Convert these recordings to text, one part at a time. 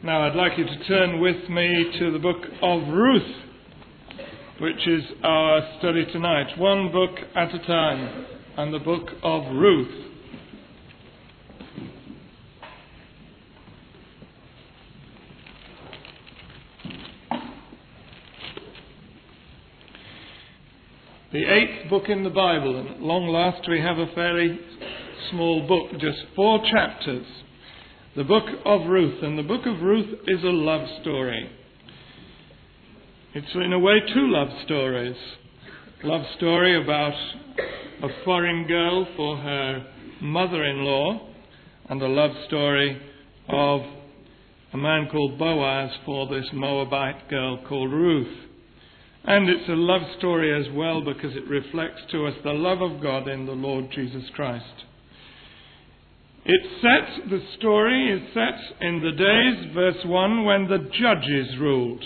Now I'd like you to turn with me to the book of Ruth, which is our study tonight. One book at a time, and the book of Ruth. The 8th book in the Bible, and at long last we have a fairly small book, just 4 chapters. The book of Ruth, and the book of Ruth is a love story. It's in a way 2 love stories. Love story about a foreign girl for her mother-in-law, and a love story of a man called Boaz for this Moabite girl called Ruth. And it's a love story as well because it reflects to us the love of God in the Lord Jesus Christ. The story is set in the days, verse 1, when the judges ruled.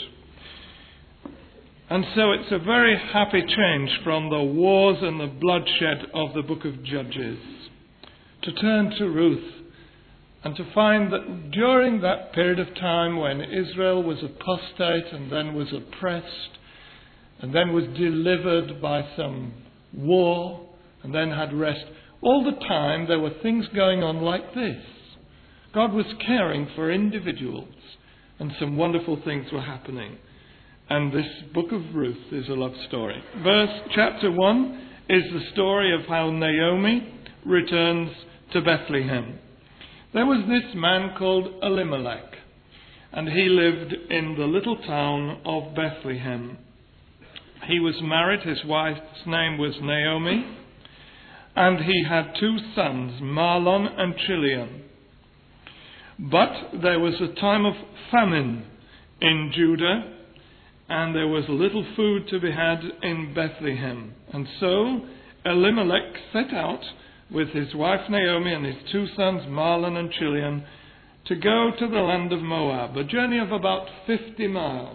And so it's a very happy change from the wars and the bloodshed of the book of Judges to turn to Ruth and to find that during that period of time when Israel was apostate and then was oppressed and then was delivered by some war and then had rest, all the time there were things going on like this. God was caring for individuals and some wonderful things were happening. And this book of Ruth is a love story. Chapter 1 is the story of how Naomi returns to Bethlehem. There was this man called Elimelech, and he lived in the little town of Bethlehem. He was married, his wife's name was Naomi, and he had 2 sons, Mahlon and Chilion. But there was a time of famine in Judah, and there was little food to be had in Bethlehem. And so Elimelech set out with his wife Naomi and his 2 sons, Mahlon and Chilion, to go to the land of Moab, a journey of about 50 miles.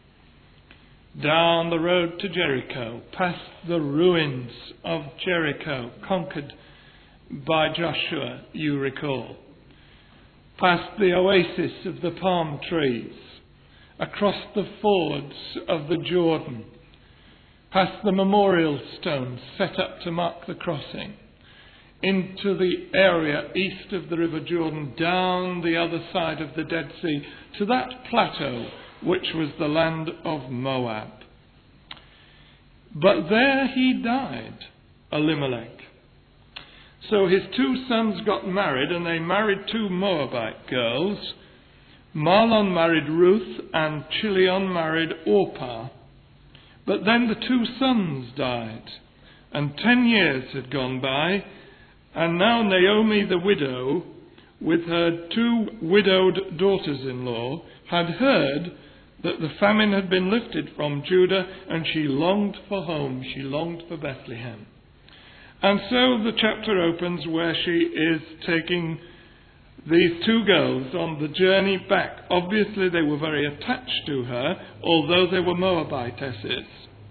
Down the road to Jericho, past the ruins of Jericho, conquered by Joshua, you recall. Past the oasis of the palm trees, across the fords of the Jordan, past the memorial stones set up to mark the crossing, into the area east of the River Jordan, down the other side of the Dead Sea, to that plateau which was the land of Moab. But there he died, Elimelech. So his 2 sons got married, and they married 2 Moabite girls. Mahlon married Ruth, and Chilion married Orpah. But then the 2 sons died, and 10 years had gone by, and now Naomi the widow, with her 2 widowed daughters-in-law, had heard that the famine had been lifted from Judah, and she longed for home, she longed for Bethlehem. And so the chapter opens where she is taking these 2 girls on the journey back. Obviously they were very attached to her, although they were Moabitesses.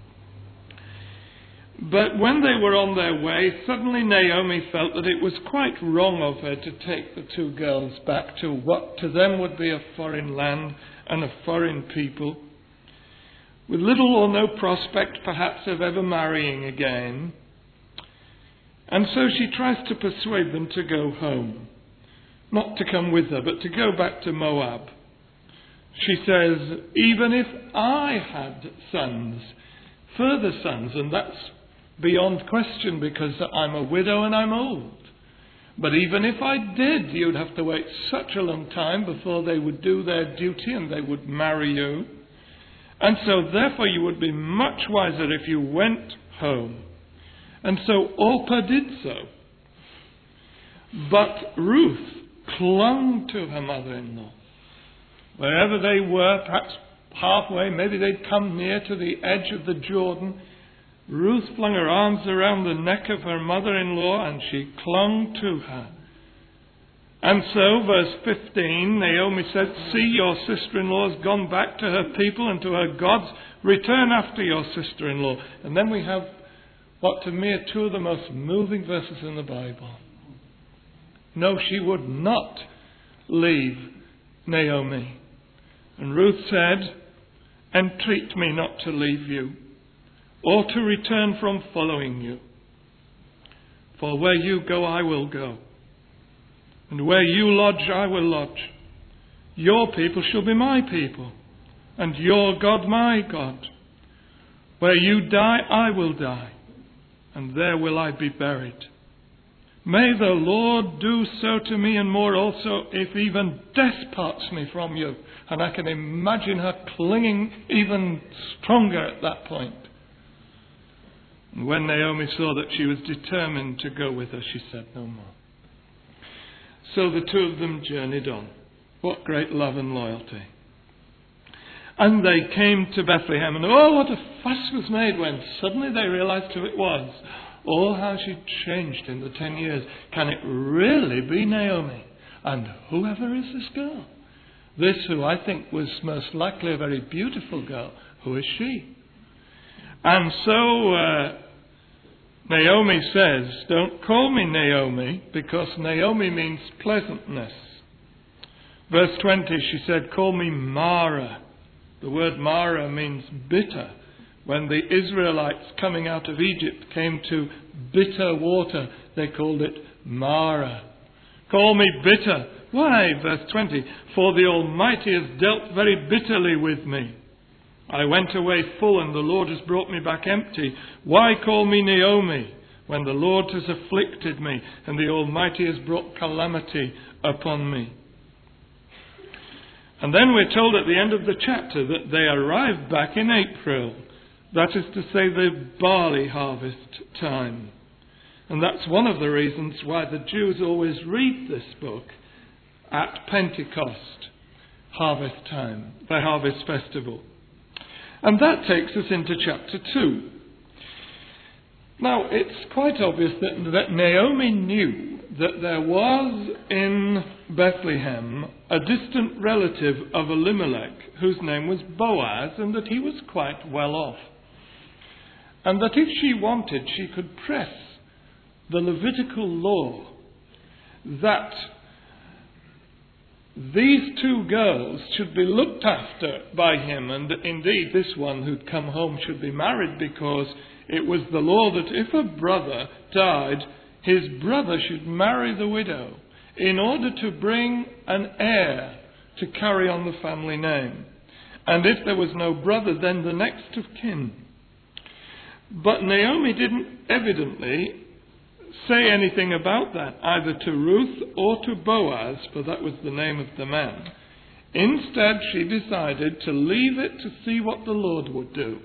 But when they were on their way, suddenly Naomi felt that it was quite wrong of her to take the 2 girls back to what to them would be a foreign land and a foreign people, with little or no prospect perhaps of ever marrying again. And so she tries to persuade them to go home, not to come with her, but to go back to Moab. She says, even if I had sons, further sons, and that's beyond question because I'm a widow and I'm old. But even if I did, you'd have to wait such a long time before they would do their duty and they would marry you. And so therefore you would be much wiser if you went home. And so Orpah did so. But Ruth clung to her mother-in-law. Wherever they were, perhaps halfway, maybe they'd come near to the edge of the Jordan, Ruth flung her arms around the neck of her mother-in-law and she clung to her. And so, verse 15, Naomi said, see, your sister-in-law has gone back to her people and to her gods. Return after your sister-in-law. And then we have what to me are 2 of the most moving verses in the Bible. No, she would not leave Naomi. And Ruth said, "Entreat me not to leave you, or to return from following you. For where you go, I will go, and where you lodge, I will lodge. Your people shall be my people, and your God my God. Where you die, I will die, and there will I be buried. May the Lord do so to me and more also, if even death parts me from you." And I can imagine her clinging even stronger at that point. And when Naomi saw that she was determined to go with her, she said no more. So the two of them journeyed on. What great love and loyalty. And they came to Bethlehem, and oh, what a fuss was made when suddenly they realized who it was. Oh, how she'd changed in the 10 years. Can it really be Naomi? And whoever is this girl? This, who I think was most likely a very beautiful girl, who is she? And so Naomi says, "Don't call me Naomi, because Naomi means pleasantness." Verse 20, she said, "Call me Mara." The word Mara means bitter. When the Israelites coming out of Egypt came to bitter water, they called it Mara. "Call me bitter." Why? Verse 20, "For the Almighty has dealt very bitterly with me. I went away full, and the Lord has brought me back empty. Why call me Naomi, when the Lord has afflicted me, and the Almighty has brought calamity upon me?" And then we're told at the end of the chapter that they arrived back in April. That is to say, the barley harvest time. And that's one of the reasons why the Jews always read this book at Pentecost, harvest time, the harvest festival. And that takes us into chapter 2. Now, it's quite obvious that Naomi knew that there was in Bethlehem a distant relative of Elimelech whose name was Boaz, and that he was quite well off. And that if she wanted, she could press the Levitical law that these two girls should be looked after by him, and indeed this one who'd come home should be married, because it was the law that if a brother died, his brother should marry the widow in order to bring an heir to carry on the family name. And if there was no brother, then the next of kin. But Naomi didn't evidently say anything about that, either to Ruth or to Boaz, for that was the name of the man. Instead, she decided to leave it to see what the Lord would do.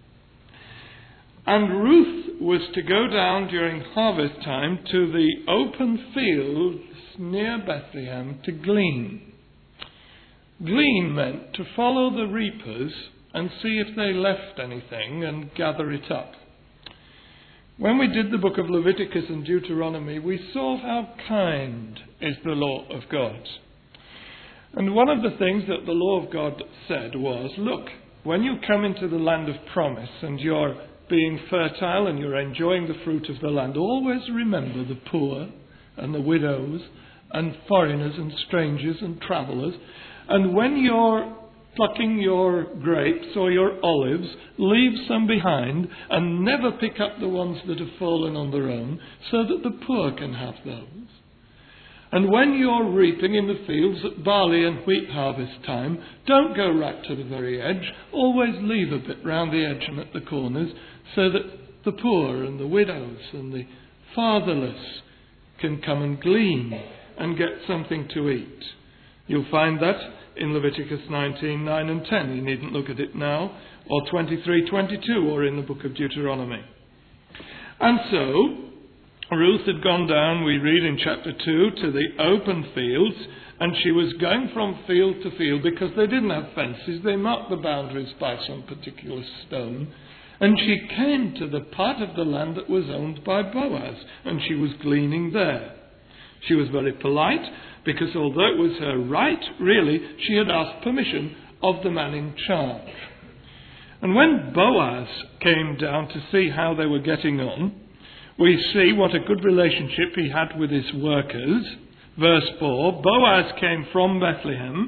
And Ruth was to go down during harvest time to the open fields near Bethlehem to glean. Glean meant to follow the reapers and see if they left anything and gather it up. When we did the book of Leviticus and Deuteronomy, we saw how kind is the law of God. And one of the things that the law of God said was, look, when you come into the land of promise and you're being fertile and you're enjoying the fruit of the land, always remember the poor and the widows and foreigners and strangers and travellers. And when you're plucking your grapes or your olives, leave some behind and never pick up the ones that have fallen on their own, so that the poor can have those. And when you're reaping in the fields at barley and wheat harvest time, don't go right to the very edge. Always leave a bit round the edge and at the corners, so that the poor and the widows and the fatherless can come and glean and get something to eat. You'll find that in Leviticus 19, 9 and 10. You needn't look at it now. Or 23, 22, or in the book of Deuteronomy. And so, Ruth had gone down, we read in chapter 2, to the open fields, and she was going from field to field because they didn't have fences. They marked the boundaries by some particular stone. And she came to the part of the land that was owned by Boaz, and she was gleaning there. She was very polite, because although it was her right, really, she had asked permission of the man in charge. And when Boaz came down to see how they were getting on, we see what a good relationship he had with his workers. Verse 4, Boaz came from Bethlehem.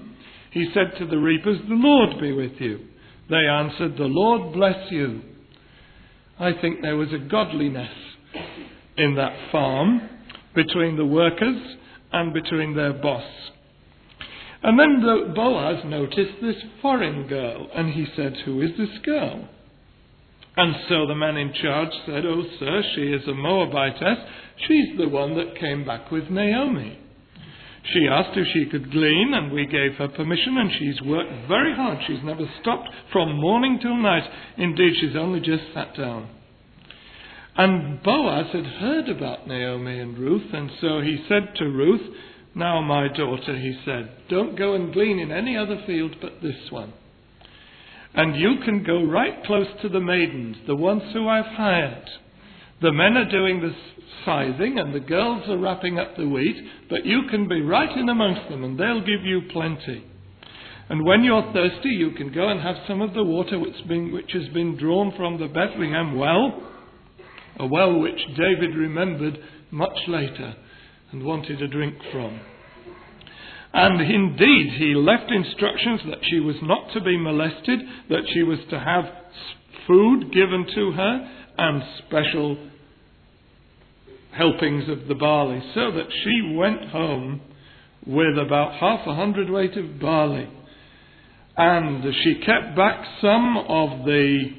He said to the reapers, "The Lord be with you." They answered, "The Lord bless you." I think there was a godliness in that farm between the workers and between their boss. And then Boaz noticed this foreign girl, and he said, "Who is this girl?" And so the man in charge said, "Oh, sir, she is a Moabitess. She's the one that came back with Naomi. She asked if she could glean, and we gave her permission, and she's worked very hard. She's never stopped from morning till night. Indeed, she's only just sat down." And Boaz had heard about Naomi and Ruth, and so he said to Ruth, "Now, my daughter," he said, "don't go and glean in any other field but this one. And you can go right close to the maidens, the ones who I've hired. The men are doing the scything and the girls are wrapping up the wheat, but you can be right in amongst them and they'll give you plenty. And when you're thirsty, you can go and have some of the water which has been drawn from the Bethlehem well, a well which David remembered much later and wanted a drink from." And indeed, he left instructions that she was not to be molested, that she was to have food given to her and special helpings of the barley, so that she went home with about 1/2 weight of barley. And she kept back some of the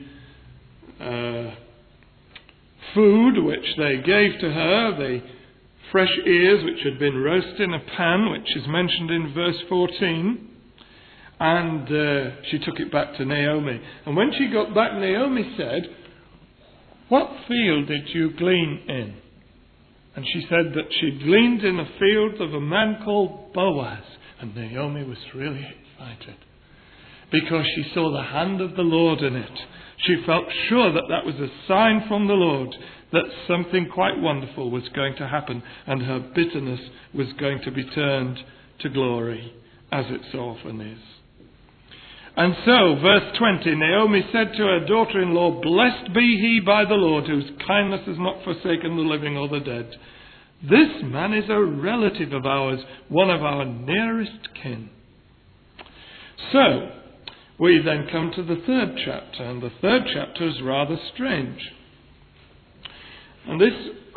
food which they gave to her, the fresh ears which had been roasted in a pan, which is mentioned in verse 14. And she took it back to Naomi. And when she got back, Naomi said, "What field did you glean in?" And she said that she gleaned in a field of a man called Boaz. And Naomi was really excited because she saw the hand of the Lord in it. She felt sure that that was a sign from the Lord that something quite wonderful was going to happen, and her bitterness was going to be turned to glory, as it so often is. And so, verse 20, Naomi said to her daughter-in-law, "Blessed be he by the Lord, whose kindness has not forsaken the living or the dead. This man is a relative of ours, one of our nearest kin." So, we then come to the third chapter, and the third chapter is rather strange. And this,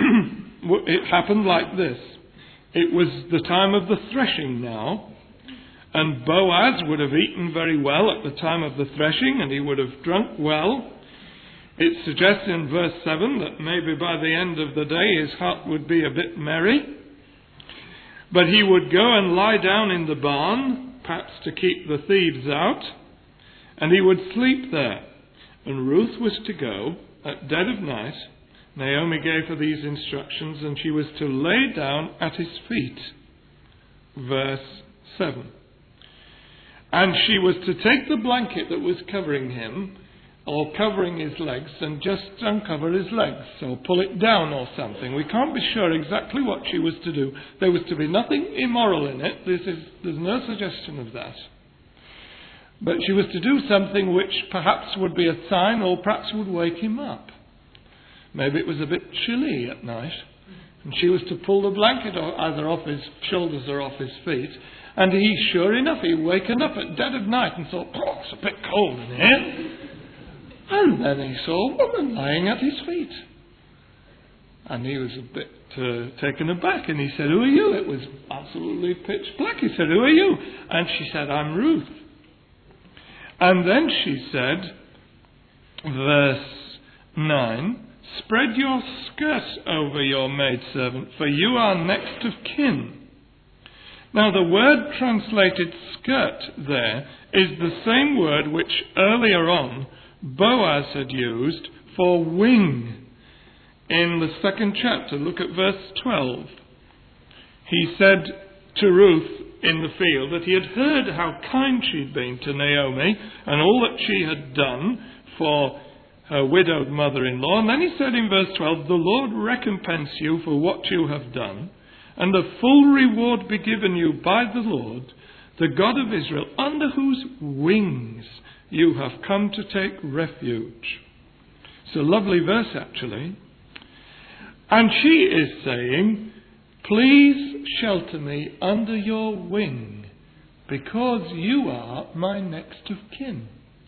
it happened like this. It was the time of the threshing now, and Boaz would have eaten very well at the time of the threshing, and he would have drunk well. It suggests in verse 7 that maybe by the end of the day his heart would be a bit merry. But he would go and lie down in the barn, perhaps to keep the thieves out, and he would sleep there. And Ruth was to go at dead of night. Naomi gave her these instructions, and she was to lay down at his feet. Verse 7. And she was to take the blanket that was covering him, or covering his legs, and just uncover his legs, or pull it down or something. We can't be sure exactly what she was to do. There was to be nothing immoral in it. There's no suggestion of that. But she was to do something which perhaps would be a sign, or perhaps would wake him up. Maybe it was a bit chilly at night, and she was to pull the blanket either off his shoulders or off his feet. And he, sure enough, he wakened up at dead of night and thought, "Oh, it's a bit cold in here." And then he saw a woman lying at his feet. And he was a bit taken aback, and he said, "Who are you?" It was absolutely pitch black. He said, "Who are you?" And she said, "I'm Ruth." And then she said, verse 9, "Spread your skirt over your maidservant, for you are next of kin." Now the word translated skirt there is the same word which earlier on Boaz had used for wing in the second chapter. Look at verse 12. He said to Ruth in the field that he had heard how kind she'd been to Naomi and all that she had done for her widowed mother-in-law. And then he said in verse 12, "The Lord recompense you for what you have done, and the full reward be given you by the Lord, the God of Israel, under whose wings you have come to take refuge." It's a lovely verse, actually. And she is saying, "Please shelter me under your wing, because you are my next of kin."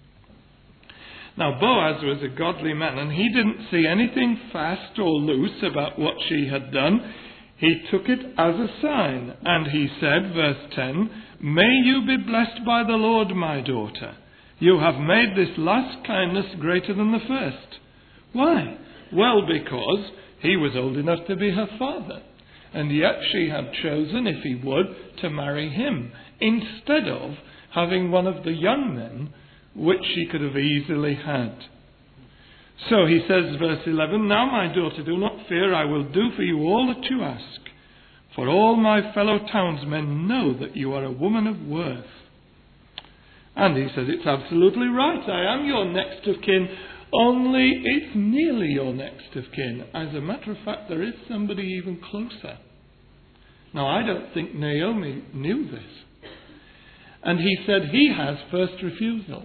Now Boaz was a godly man, and he didn't see anything fast or loose about what she had done. He took it as a sign, and he said, verse 10, "May you be blessed by the Lord, my daughter. You have made this last kindness greater than the first." Why? Well, because he was old enough to be her father, and yet she had chosen, if he would, to marry him, instead of having one of the young men, which she could have easily had. So he says, verse 11, "Now, my daughter, do not fear, I will do for you all that you ask. For all my fellow townsmen know that you are a woman of worth." And he says, "It's absolutely right, I am your next of kin, only it's nearly your next of kin. As a matter of fact, there is somebody even closer." Now, I don't think Naomi knew this. And he said he has first refusal.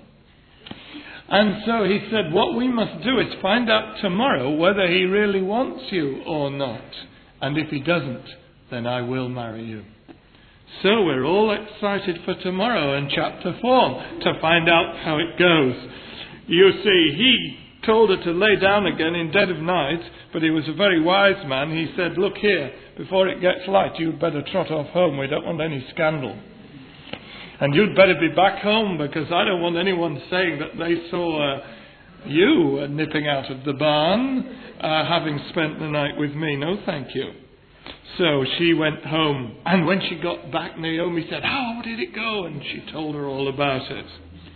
And so he said, what we must do is find out tomorrow whether he really wants you or not. And if he doesn't, then I will marry you. So we're all excited for tomorrow in chapter 4 to find out how it goes. You see, he told her to lay down again in dead of night, but he was a very wise man. He said, "Look here, before it gets light, you'd better trot off home. We don't want any scandal. And you'd better be back home, because I don't want anyone saying that they saw you nipping out of the barn, having spent the night with me. No, thank you." So she went home. And when she got back, Naomi said, "How did it go?" And she told her all about it.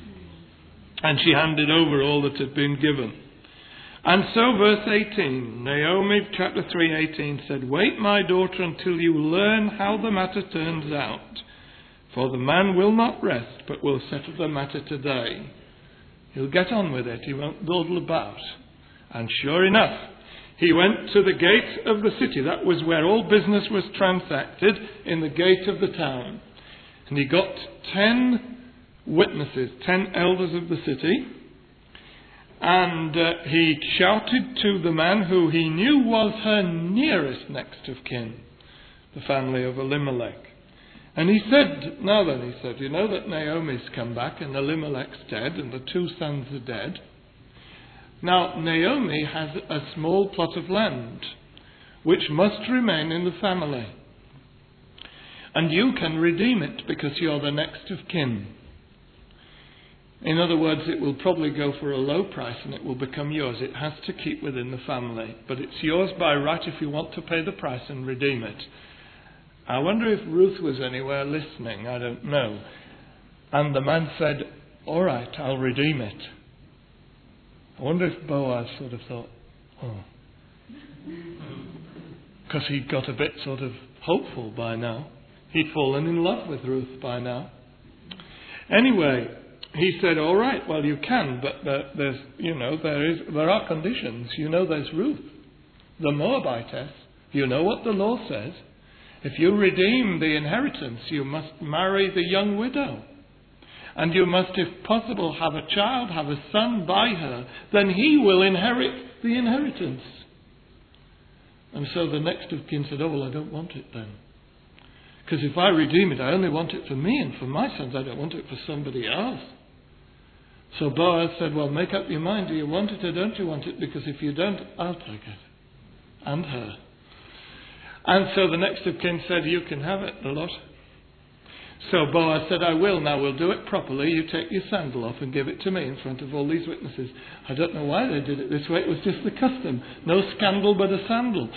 And she handed over all that had been given. And so verse 18, Naomi chapter 3:18 said, "Wait, my daughter, until you learn how the matter turns out. For the man will not rest, but will settle the matter today." He'll get on with it. He won't dawdle about. And sure enough, he went to the gate of the city. That was where all business was transacted, in the gate of the town. And he got 10 witnesses, 10 elders of the city. And he shouted to the man who he knew was her nearest next of kin, the family of Elimelech. And he said, "Now then," he said, "you know that Naomi's come back and Elimelech's dead and the 2 sons are dead. Now, Naomi has a small plot of land which must remain in the family. And you can redeem it because you're the next of kin. In other words, it will probably go for a low price and it will become yours. It has to keep within the family. But it's yours by right if you want to pay the price and redeem it." I wonder if Ruth was anywhere listening. I don't know. And the man said, "All right, I'll redeem it." I wonder if Boaz sort of thought, oh. Because he'd got a bit sort of hopeful by now. He'd fallen in love with Ruth by now. Anyway, he said, "All right, well you can, but there are conditions. You know, there's Ruth, the Moabitess. You know what the law says. If you redeem the inheritance, you must marry the young widow. And you must, if possible, have a child, have a son by her. Then he will inherit the inheritance." And so the next of kin said, "Oh, well, I don't want it then. Because if I redeem it, I only want it for me and for my sons. I don't want it for somebody else." So Boaz said, "Well, make up your mind. Do you want it or don't you want it? Because if you don't, I'll take it. And her." And so the next of kin said, "You can have it, the lot." So Boaz said, "I will. Now we'll do it properly. You take your sandal off and give it to me in front of all these witnesses." I don't know why they did it this way. It was just the custom. No scandal but a sandal.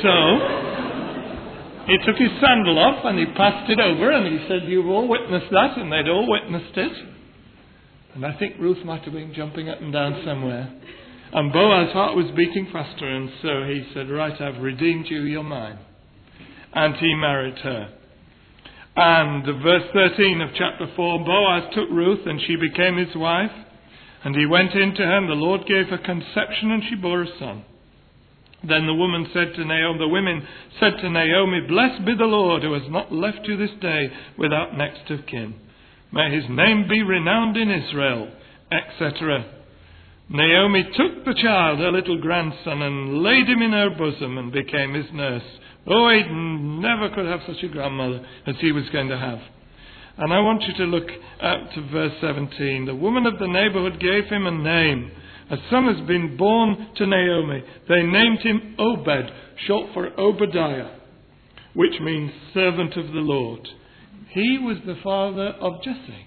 So he took his sandal off and he passed it over and he said, "You've all witnessed that." And they'd all witnessed it. And I think Ruth might have been jumping up and down somewhere. And Boaz's heart was beating faster. And so he said, "Right, I've redeemed you. You're mine." And he married her. And verse 13 of chapter 4, Boaz took Ruth and she became his wife. And he went in to her and the Lord gave her conception and she bore a son. Then the women said to Naomi, the women said to Naomi, "Blessed be the Lord who has not left you this day without next of kin. May his name be renowned in Israel," etc. Naomi took the child, her little grandson, and laid him in her bosom and became his nurse. Oh, he never could have such a grandmother as he was going to have. And I want you to look to verse 17. The woman of the neighborhood gave him a name. A son has been born to Naomi. They named him Obed, short for Obadiah, which means servant of the Lord. He was the father of Jesse,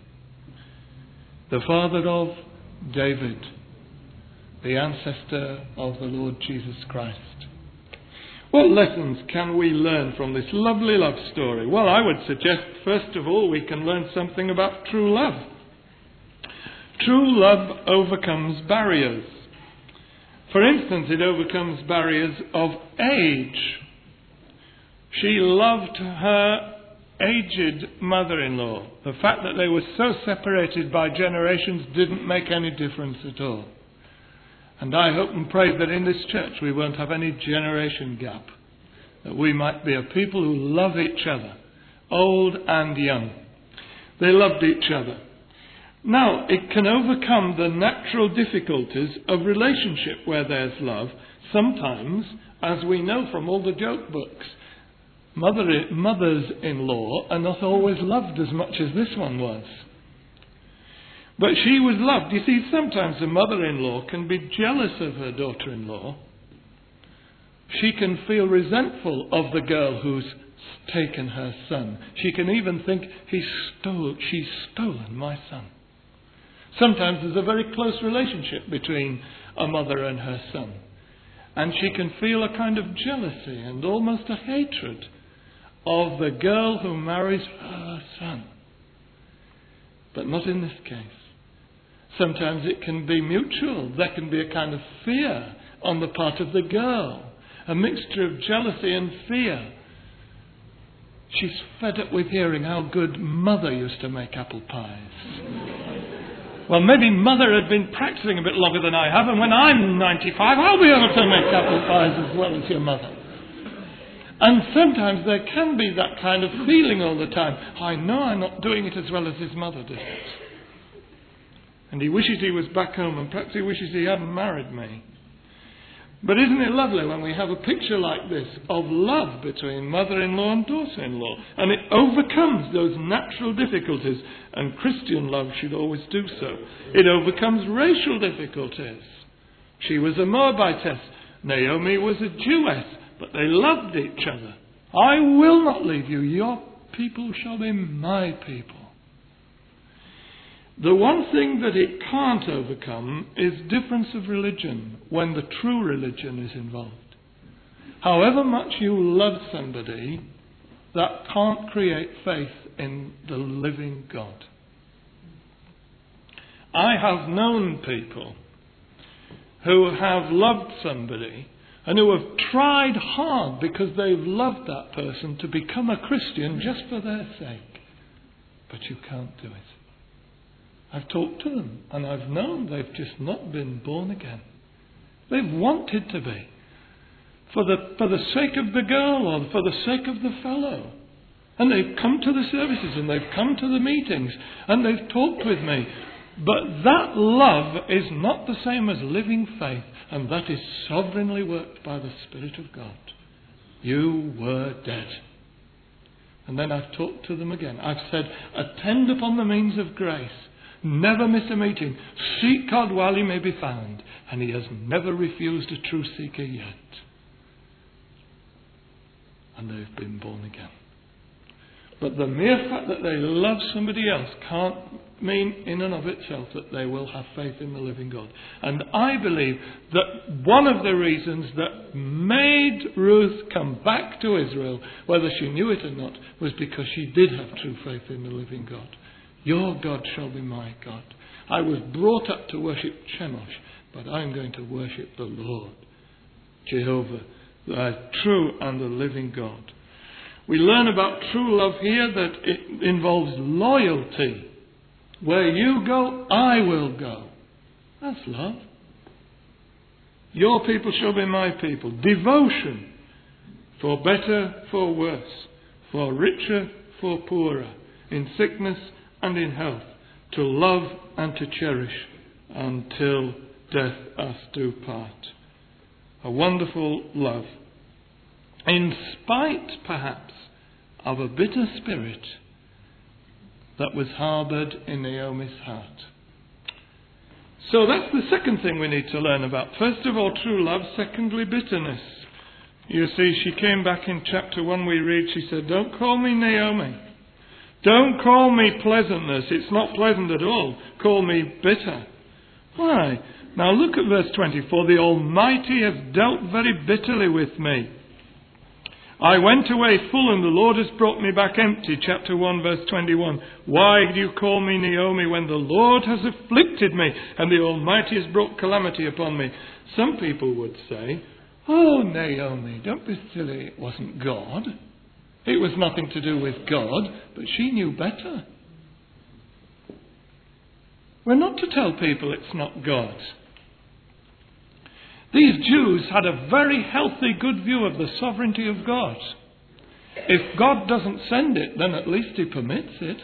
the father of David, the ancestor of the Lord Jesus Christ. What lessons can we learn from this lovely love story? Well, I would suggest, first of all, we can learn something about true love. True love overcomes barriers. For instance, it overcomes barriers of age. She loved her aged mother-in-law. The fact that they were so separated by generations didn't make any difference at all. And I hope and pray that in this church we won't have any generation gap. That we might be a people who love each other, old and young. They loved each other. Now, it can overcome the natural difficulties of relationship where there's love. Sometimes, as we know from all the joke books, mothers-in-law are not always loved as much as this one was. But she was loved. You see, sometimes a mother-in-law can be jealous of her daughter-in-law. She can feel resentful of the girl who's taken her son. She can even think, she's stolen my son. Sometimes there's a very close relationship between a mother and her son. And she can feel a kind of jealousy and almost a hatred of the girl who marries her son. But not in this case. Sometimes it can be mutual. There can be a kind of fear on the part of the girl. A mixture of jealousy and fear. She's fed up with hearing how good Mother used to make apple pies. Well, maybe Mother had been practicing a bit longer than I have, and when I'm 95, I'll be able to make apple pies as well as your mother. And sometimes there can be that kind of feeling all the time. I know I'm not doing it as well as his mother did it. And he wishes he was back home, and perhaps he wishes he hadn't married me. But isn't it lovely when we have a picture like this of love between mother-in-law and daughter-in-law? And it overcomes those natural difficulties, and Christian love should always do so. It overcomes racial difficulties. She was a Moabitess. Naomi was a Jewess, but they loved each other. I will not leave you. Your people shall be my people. The one thing that it can't overcome is difference of religion when the true religion is involved. However much you love somebody, that can't create faith in the living God. I have known people who have loved somebody and who have tried hard because they've loved that person to become a Christian just for their sake. But you can't do it. I've talked to them and I've known they've just not been born again. They've wanted to be. For the sake of the girl or for the sake of the fellow. And they've come to the services and they've come to the meetings and they've talked with me. But that love is not the same as living faith, and that is sovereignly worked by the Spirit of God. You were dead. And then I've talked to them again. I've said, attend upon the means of grace. Never miss a meeting. Seek God while he may be found. And he has never refused a true seeker yet. And they've been born again. But the mere fact that they love somebody else can't mean in and of itself that they will have faith in the living God. And I believe that one of the reasons that made Ruth come back to Israel, whether she knew it or not, was because she did have true faith in the living God. Your God shall be my God. I was brought up to worship Chemosh, but I'm going to worship the Lord, Jehovah, the true and the living God. We learn about true love here that it involves loyalty. Where you go, I will go. That's love. Your people shall be my people. Devotion, for better, for worse, for richer, for poorer, in sickness and in health, to love and to cherish until death us do part. A wonderful love. In spite, perhaps, of a bitter spirit, that was harboured in Naomi's heart. So that's the second thing we need to learn about. First of all, true love. Secondly, bitterness. You see, she came back in chapter 1, we read, she said, "Don't call me Naomi. Don't call me pleasantness. It's not pleasant at all. Call me bitter." Why? Now look at verse 24. "The Almighty has dealt very bitterly with me. I went away full and the Lord has brought me back empty." Chapter 1, verse 21. "Why do you call me Naomi when the Lord has afflicted me and the Almighty has brought calamity upon me?" Some people would say, "Oh, Naomi, don't be silly. It wasn't God. It was nothing to do with God." But she knew better. We're not to tell people it's not God. These Jews had a very healthy, good view of the sovereignty of God. If God doesn't send it, then at least He permits it.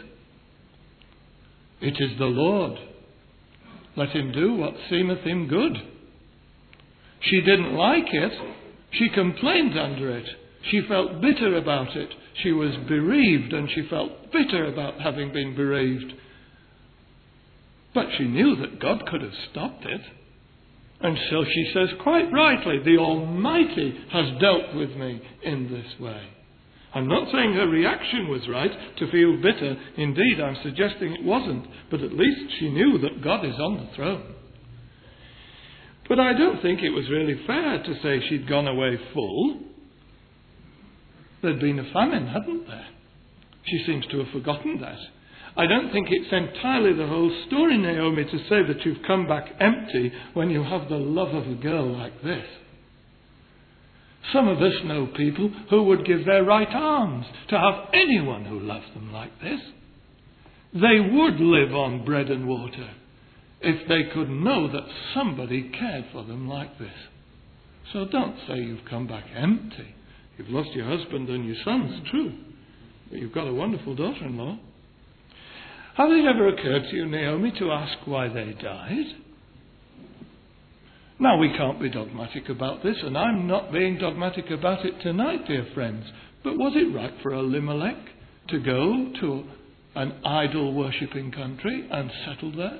It is the Lord. Let Him do what seemeth Him good. She didn't like it. She complained under it. She felt bitter about it. She was bereaved and she felt bitter about having been bereaved. But she knew that God could have stopped it. And so she says quite rightly, "The Almighty has dealt with me in this way." I'm not saying her reaction was right to feel bitter. Indeed, I'm suggesting it wasn't. But at least she knew that God is on the throne. But I don't think it was really fair to say she'd gone away full. There'd been a famine, hadn't there? She seems to have forgotten that. I don't think it's entirely the whole story, Naomi, to say that you've come back empty when you have the love of a girl like this. Some of us know people who would give their right arms to have anyone who loved them like this. They would live on bread and water if they could know that somebody cared for them like this. So don't say you've come back empty. You've lost your husband and your sons, true. But you've got a wonderful daughter-in-law. Has it ever occurred to you, Naomi, to ask why they died? Now, we can't be dogmatic about this, and I'm not being dogmatic about it tonight, dear friends. But was it right for Elimelech to go to an idol-worshipping country and settle there?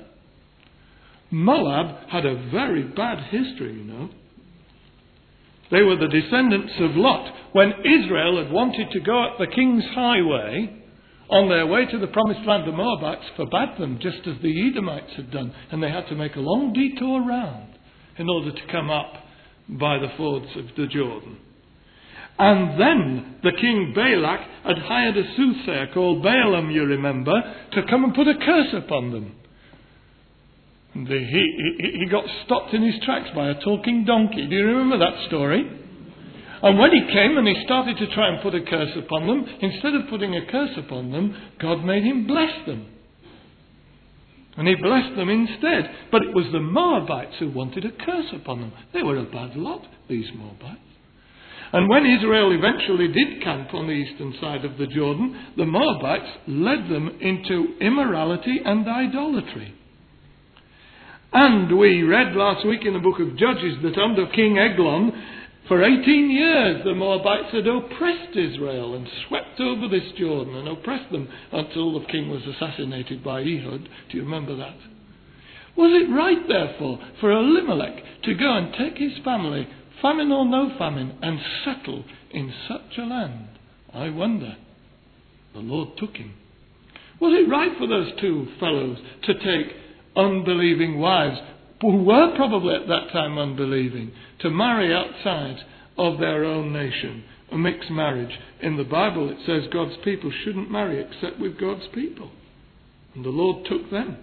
Moab had a very bad history, you know. They were the descendants of Lot. When Israel had wanted to go up the King's Highway, on their way to the Promised Land, the Moabites forbade them, just as the Edomites had done, and they had to make a long detour round in order to come up by the fords of the Jordan. And then the king Balak had hired a soothsayer called Balaam, you remember, to come and put a curse upon them. And he got stopped in his tracks by a talking donkey. Do you remember that story? And when he came and he started to try and put a curse upon them, instead of putting a curse upon them, God made him bless them. And he blessed them instead. But it was the Moabites who wanted a curse upon them. They were a bad lot, these Moabites. And when Israel eventually did camp on the eastern side of the Jordan, the Moabites led them into immorality and idolatry. And we read last week in the book of Judges that under King Eglon, for 18 years the Moabites had oppressed Israel and swept over this Jordan and oppressed them until the king was assassinated by Ehud. Do you remember that? Was it right, therefore, for Elimelech to go and take his family, famine or no famine, and settle in such a land? I wonder. The Lord took him. Was it right for those two fellows to take unbelieving wives, who were probably at that time unbelieving, to marry outside of their own nation, a mixed marriage? In the Bible it says God's people shouldn't marry except with God's people. And the Lord took them.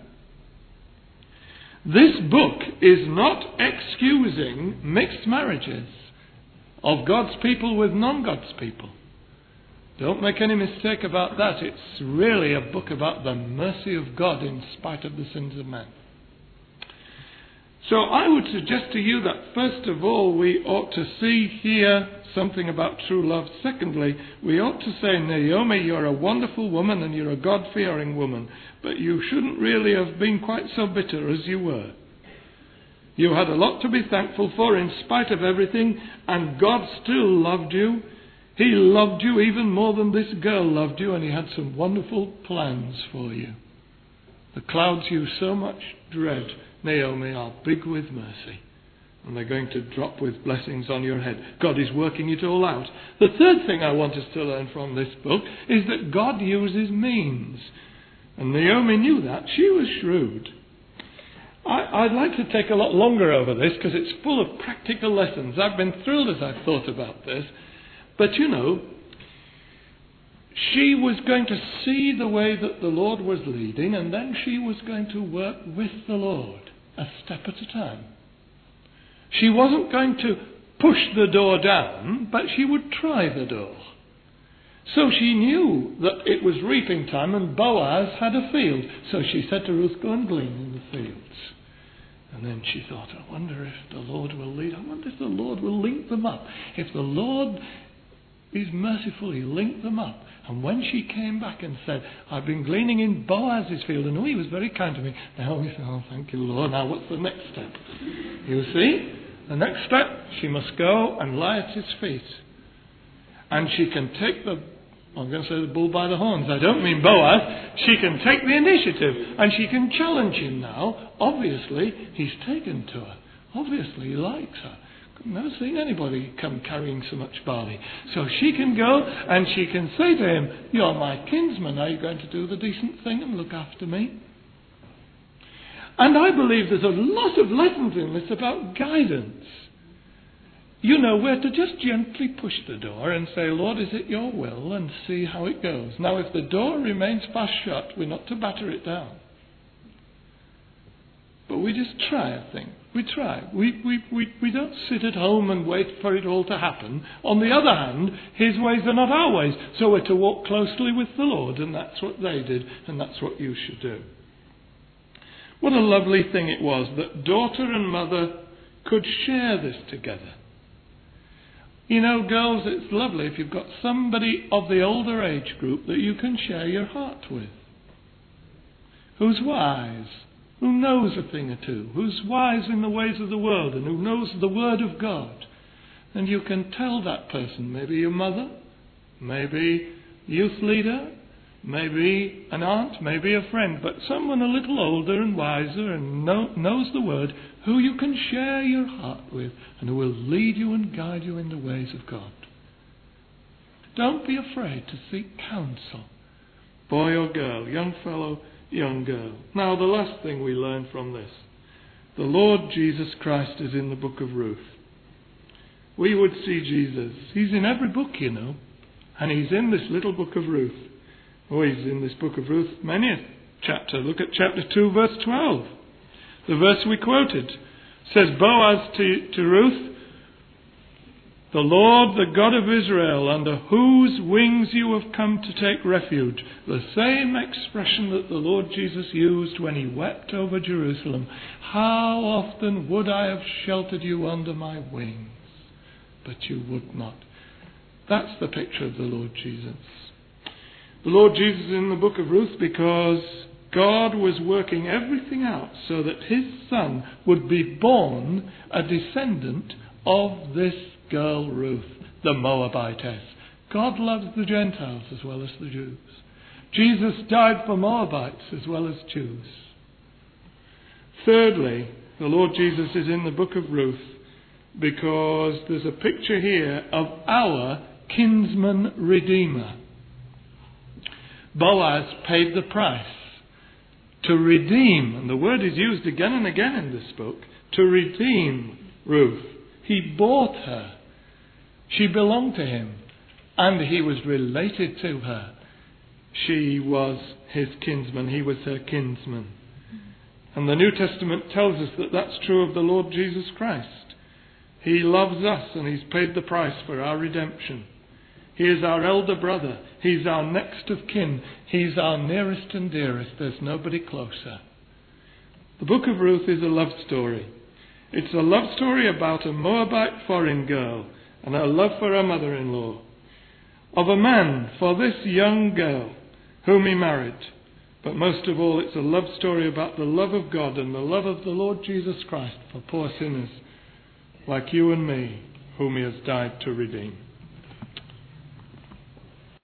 This book is not excusing mixed marriages of God's people with non-God's people. Don't make any mistake about that. It's really a book about the mercy of God in spite of the sins of man. So I would suggest to you that first of all we ought to see here something about true love. Secondly, we ought to say, Naomi, you're a wonderful woman and you're a God-fearing woman, but you shouldn't really have been quite so bitter as you were. You had a lot to be thankful for in spite of everything, and God still loved you. He loved you even more than this girl loved you, and he had some wonderful plans for you. The clouds you so much dread, Naomi, are big with mercy, and they're going to drop with blessings on your head. God is working it all out. The third thing I want us to learn from this book is that God uses means. And Naomi knew that. She was shrewd. I'd like to take a lot longer over this because it's full of practical lessons. I've been thrilled as I've thought about this. But you know, she was going to see the way that the Lord was leading, and then she was going to work with the Lord a step at a time. She wasn't going to push the door down, but she would try the door. So she knew that it was reaping time and Boaz had a field. So she said to Ruth, go and glean in the fields. And then she thought, I wonder if the Lord will lead. I wonder if the Lord will link them up. If the Lord is merciful, he'll link them up. And when she came back and said, I've been gleaning in Boaz's field, and he was very kind to me. Now he said, oh, thank you, Lord. Now what's the next step? You see, the next step, she must go and lie at his feet. And she can take I'm going to say the bull by the horns. I don't mean Boaz. She can take the initiative and she can challenge him now. Obviously, he's taken to her. Obviously, he likes her. I've never seen anybody come carrying so much barley. So she can go and she can say to him, you're my kinsman. Are you going to do the decent thing and look after me? And I believe there's a lot of lessons in this about guidance. You know, we're to just gently push the door and say, Lord, is it your will? And see how it goes. Now, if the door remains fast shut, we're not to batter it down. But we just try, I think. We try. We don't sit at home and wait for it all to happen. On the other hand, his ways are not our ways. So we're to walk closely with the Lord, and that's what they did, and that's what you should do. What a lovely thing it was that daughter and mother could share this together. You know, girls, it's lovely if you've got somebody of the older age group that you can share your heart with. Who's wise, who knows a thing or two, who's wise in the ways of the world and who knows the Word of God. And you can tell that person, maybe your mother, maybe youth leader, maybe an aunt, maybe a friend, but someone a little older and wiser and knows the Word, who you can share your heart with and who will lead you and guide you in the ways of God. Don't be afraid to seek counsel. Boy or girl, young fellow, young girl. Now, the last thing we learn from this. The Lord Jesus Christ is in the book of Ruth. We would see Jesus. He's in every book, you know. And he's in this little book of Ruth. Oh, he's in this book of Ruth, many a chapter. Look at chapter 2, verse 12. The verse we quoted says, Boaz to Ruth, the Lord, the God of Israel, under whose wings you have come to take refuge. The same expression that the Lord Jesus used when he wept over Jerusalem. How often would I have sheltered you under my wings, but you would not. That's the picture of the Lord Jesus. The Lord Jesus is in the book of Ruth because God was working everything out so that his son would be born a descendant of this girl Ruth, the Moabitess. God loves the Gentiles as well as the Jews. Jesus died for Moabites as well as Jews. Thirdly, the Lord Jesus is in the book of Ruth because there's a picture here of our kinsman redeemer. Boaz paid the price to redeem, and the word is used again and again in this book, to redeem Ruth. He bought her. She belonged to him, and he was related to her. She was his kinsman. He was her kinsman. And the New Testament tells us that that's true of the Lord Jesus Christ. He loves us, and he's paid the price for our redemption. He is our elder brother. He's our next of kin. He's our nearest and dearest. There's nobody closer. The book of Ruth is a love story. It's a love story about a Moabite foreign girl and her love for her mother-in-law. Of a man for this young girl whom he married. But most of all, it's a love story about the love of God and the love of the Lord Jesus Christ for poor sinners like you and me, whom he has died to redeem.